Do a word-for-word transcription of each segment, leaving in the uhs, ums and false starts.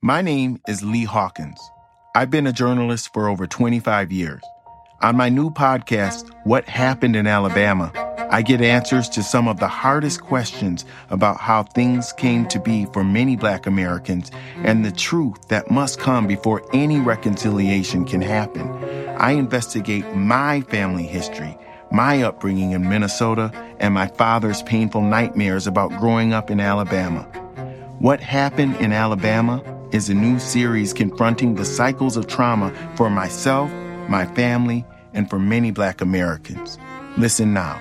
My name is Lee Hawkins. I've been a journalist for over twenty-five years. On my new podcast, What Happened in Alabama, I get answers to some of the hardest questions about how things came to be for many Black Americans and the truth that must come before any reconciliation can happen. I investigate my family history, my upbringing in Minnesota, and my father's painful nightmares about growing up in Alabama. What Happened in Alabama is a new series confronting the cycles of trauma for myself, my family, and for many Black Americans. Listen now.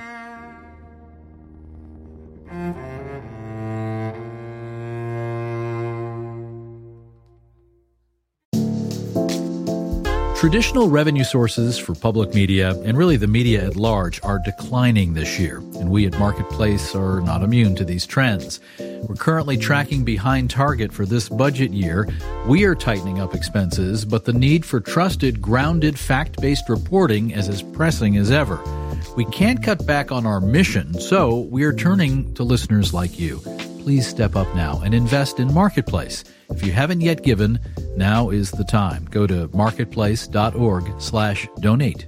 Traditional revenue sources for public media, and really the media at large, are declining this year, and we at Marketplace are not immune to these trends. We're currently tracking behind target for this budget year. We are tightening up expenses, but the need for trusted, grounded, fact-based reporting is as pressing as ever. We can't cut back on our mission, so we are turning to listeners like you. Please step up now and invest in Marketplace. If you haven't yet given, now is the time. Go to marketplace.org slash donate.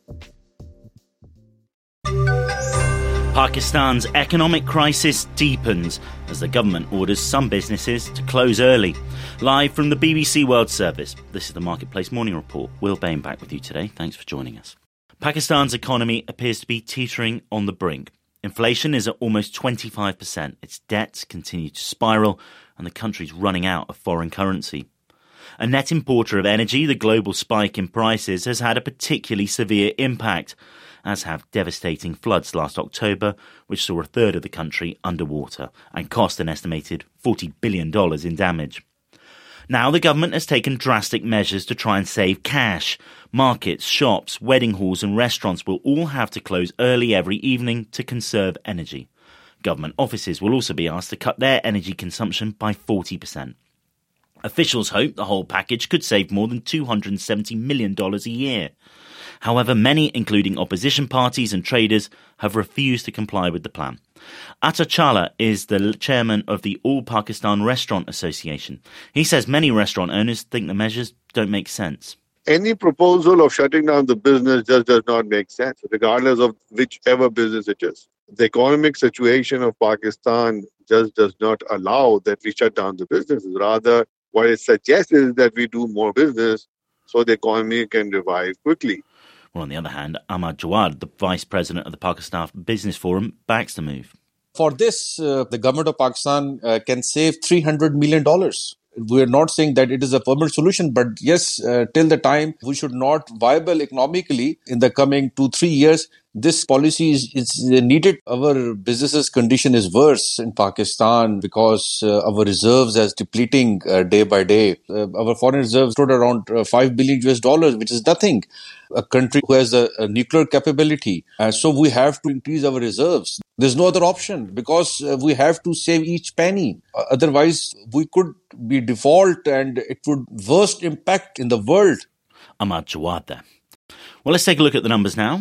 Pakistan's economic crisis deepens as the government orders some businesses to close early. Live from the B B C World Service, this is the Marketplace Morning Report. Will Bain back with you today. Thanks for joining us. Pakistan's economy appears to be teetering on the brink. Inflation is at almost twenty-five percent. Its debts continue to spiral, and the country's running out of foreign currency. A net importer of energy, the global spike in prices has had a particularly severe impact, as have devastating floods last October, which saw a third of the country underwater and cost an estimated forty billion dollars in damage. Now the government has taken drastic measures to try and save cash. Markets, shops, wedding halls and restaurants will all have to close early every evening to conserve energy. Government offices will also be asked to cut their energy consumption by forty percent. Officials hope the whole package could save more than two hundred seventy million dollars a year. However, many, including opposition parties and traders, have refused to comply with the plan. Atta Challa is the chairman of the All Pakistan Restaurant Association. He says many restaurant owners think the measures don't make sense. Any proposal of shutting down the business just does not make sense, regardless of whichever business it is. The economic situation of Pakistan just does not allow that we shut down the businesses. Rather, what it suggests is that we do more business so the economy can revive quickly. Well, on the other hand, Ahmad Jawad, the vice president of the Pakistan Business Forum, backs the move. For this, uh, the government of Pakistan uh, can save three hundred million dollars. We're not saying that it is a permanent solution, but yes, uh, till the time we should not viable economically in the coming two, three years, this policy is, is needed. Our business's condition is worse in Pakistan because uh, our reserves are depleting uh, day by day. Uh, our foreign reserves stood around uh, five billion U S dollars, which is nothing. A country who has a, a nuclear capability. Uh, so we have to increase our reserves. There's no other option because uh, we have to save each penny. Uh, otherwise, we could be default and it would worst impact in the world. Ahmad Jawad there. Well, let's take a look at the numbers now.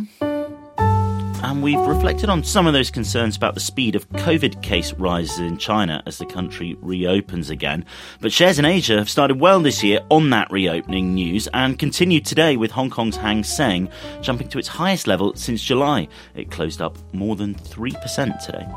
And we've reflected on some of those concerns about the speed of COVID case rises in China as the country reopens again. But shares in Asia have started well this year on that reopening news and continued today with Hong Kong's Hang Seng jumping to its highest level since July. It closed up more than three percent today.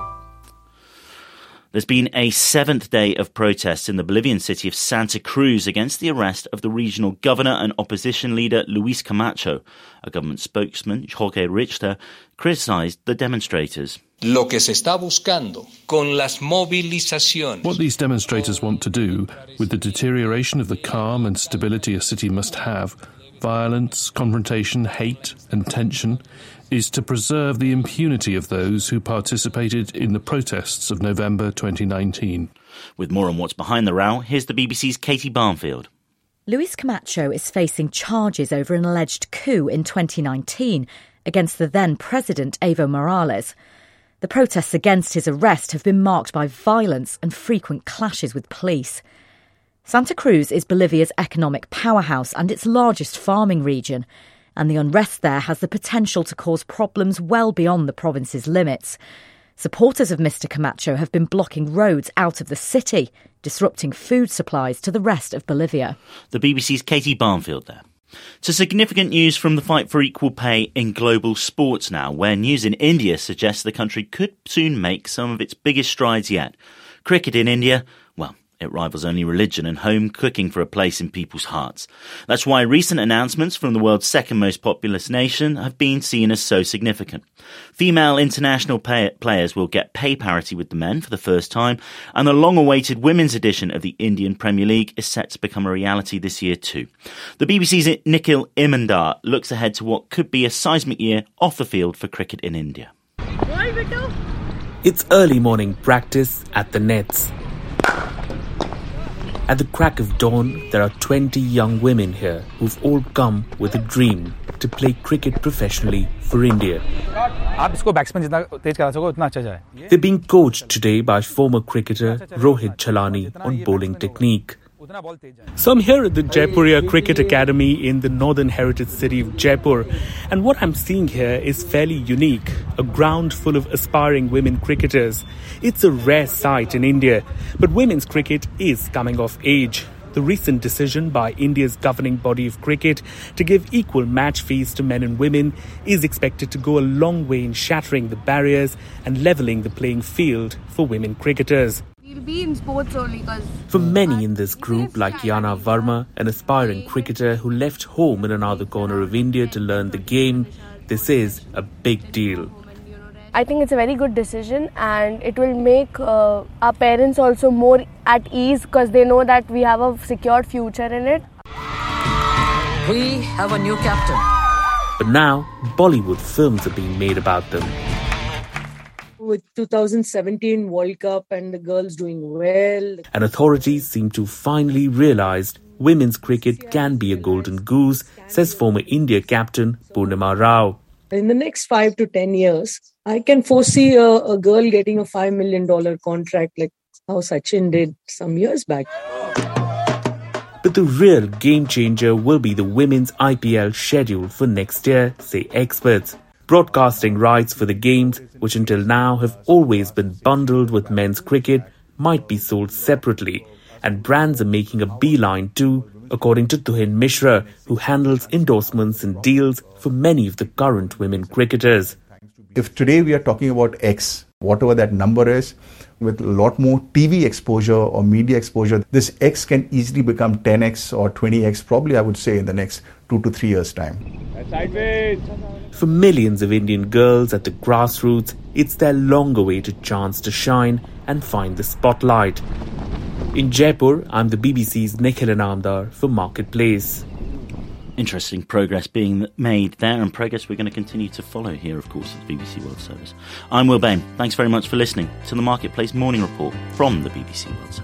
There's been a seventh day of protests in the Bolivian city of Santa Cruz against the arrest of the regional governor and opposition leader Luis Camacho. A government spokesman, Jorge Richter, criticized the demonstrators. Lo que se está buscando con las movilizaciones. What these demonstrators want to do, with the deterioration of the calm and stability a city must have, violence, confrontation, hate and tension, is to preserve the impunity of those who participated in the protests of November twenty nineteen. With more on what's behind the row, here's the B B C's Katie Barnfield. Luis Camacho is facing charges over an alleged coup in twenty nineteen against the then president Evo Morales. The protests against his arrest have been marked by violence and frequent clashes with police. Santa Cruz is Bolivia's economic powerhouse and its largest farming region, and the unrest there has the potential to cause problems well beyond the province's limits. Supporters of Mister Camacho have been blocking roads out of the city, disrupting food supplies to the rest of Bolivia. The B B C's Katie Barnfield there. To significant news from the fight for equal pay in global sports now, where news in India suggests the country could soon make some of its biggest strides yet. Cricket in India, well, it rivals only religion and home cooking for a place in people's hearts. That's why recent announcements from the world's second most populous nation have been seen as so significant. Female international pay- players will get pay parity with the men for the first time, and the long-awaited women's edition of the Indian Premier League is set to become a reality this year too. The B B C's Nikhil Imandar looks ahead to what could be a seismic year off the field for cricket in India. It's early morning practice at the nets. At the crack of dawn, there are twenty young women here who've all come with a dream to play cricket professionally for India. They're being coached today by former cricketer Rohit Chalani on bowling technique. So I'm here at the Jaipuria Cricket Academy in the northern heritage city of Jaipur, and what I'm seeing here is fairly unique, a ground full of aspiring women cricketers. It's a rare sight in India, but women's cricket is coming of age. The recent decision by India's governing body of cricket to give equal match fees to men and women is expected to go a long way in shattering the barriers and levelling the playing field for women cricketers. We'll be in sports only because... For many in this group, like Yana Verma, an aspiring cricketer who left home in another corner of India to learn the game, this is a big deal. I think it's a very good decision, and it will make uh, our parents also more at ease because they know that we have a secured future in it. We have a new captain. But now, Bollywood films are being made about them. With two thousand seventeen World Cup and the girls doing well. And authorities seem to finally realised women's cricket can be a golden goose, says former India captain Purnima Rao. In the next five to ten years, I can foresee a, a girl getting a five million dollars contract like how Sachin did some years back. But the real game changer will be the women's I P L schedule for next year, say experts. Broadcasting rights for the games, which until now have always been bundled with men's cricket, might be sold separately, and brands are making a beeline too, according to Tuhin Mishra, who handles endorsements and deals for many of the current women cricketers. If today we are talking about X, whatever that number is, with a lot more T V exposure or media exposure, this X can easily become ten X or twenty X, probably I would say in the next two to three years' time. For millions of Indian girls at the grassroots, it's their long-awaited chance to shine and find the spotlight. In Jaipur, I'm the B B C's Nikhil Inamdar for Marketplace. Interesting progress being made there, and progress we're going to continue to follow here, of course, at the B B C World Service. I'm Will Bain. Thanks very much for listening to the Marketplace Morning Report from the B B C World Service.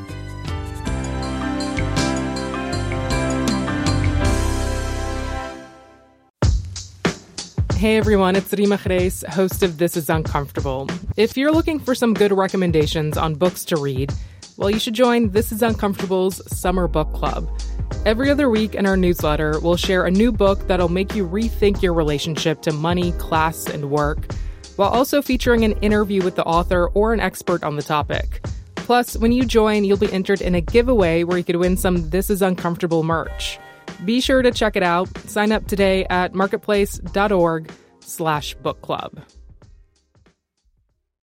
Hey everyone, it's Rima Khrez, host of This Is Uncomfortable. If you're looking for some good recommendations on books to read, well, you should join This Is Uncomfortable's Summer Book Club. Every other week in our newsletter, we'll share a new book that'll make you rethink your relationship to money, class, and work, while also featuring an interview with the author or an expert on the topic. Plus, when you join, you'll be entered in a giveaway where you could win some This Is Uncomfortable merch. Be sure to check it out. Sign up today at marketplace.org slash book club.